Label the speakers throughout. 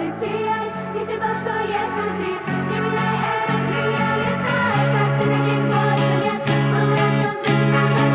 Speaker 1: звезды, сияй, неси то, что есть внутри. Не меняй это, крылья, летай, как ты таких больше нет. Был рожден, значит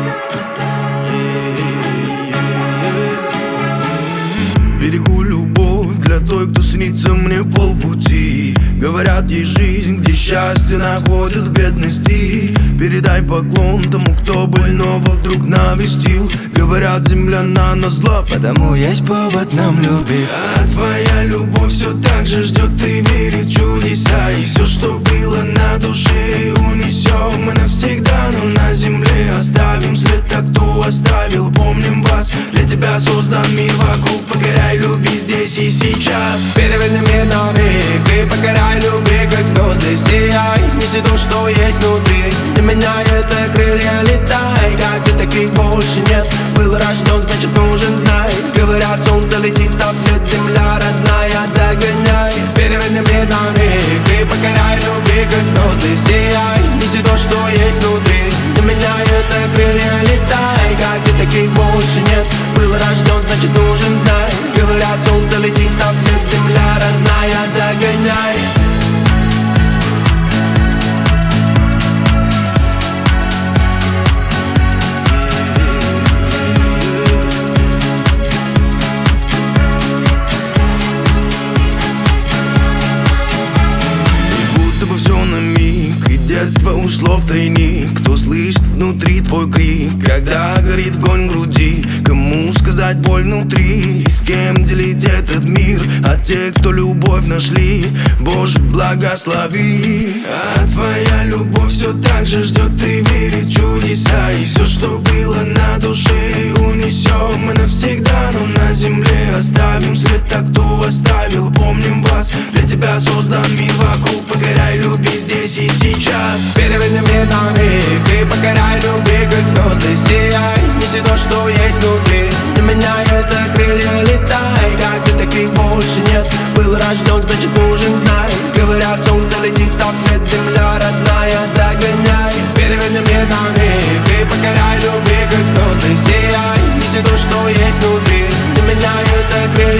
Speaker 1: нужно знать.
Speaker 2: Берегу любовь для той, кто снится мне полпути. Говорят, есть жизнь, где счастье находит в бедности. Передай поклон тому, кто больного вдруг навестил. Говорят, земля на нас зла,
Speaker 3: потому есть повод нам любить.
Speaker 2: а твоя любовь все так же ждет и верит в чудеса. И все, что было на душе, унесем мы навсегда. Но на земле оставим след, так кто оставил, помним вас. Для тебя создан мир вокруг, покоряй, люби здесь и сейчас.
Speaker 3: Переверни мир на миг и покоряй, люби, как звезды, сияй. Неси то, что есть внутри. Не меняй это, крылья, летай, как ты таких больше нет. Был рожден, значит нужен знай. Говорят, солнце летит, а вслед земля родная, догоняй. Переверни мир на миг и покоряй, люби, как звезды, сияй. Неси то, что есть внутри. Не меняй это, крылья, летай, как ты таких больше нет. Был рожден, значит нужен знай. Говорят, солнце летит, а вслед земля родная, догоняй.
Speaker 2: Детство ушло в тайник. Кто слышит внутри твой крик, когда горит огонь в груди? Кому сказать боль внутри? И с кем делить этот мир? А те, кто любовь нашли, Боже, благослови. А твоя любовь все так же ждет и верит в чудеса. И все, что было на душе, унесем мы навсегда. Но на земле оставим след, так кто оставил, помним вас. Для тебя создан мир вокруг, покоряй, люби здесь и сейчас.
Speaker 3: Переверни мир на миг и покоряй, люби, как звезды, сияй. Неси то, что есть внутри. Не меняй это, крылья, летай, как ты таких больше нет. Был рожден, значит нужен знай. Говорят, солнце летит, а вслед земля родная, догоняй. Переверни мир на миг и покоряй, люби, как звезды, сияй. Неси то, что есть внутри. Не меняй это, крылья,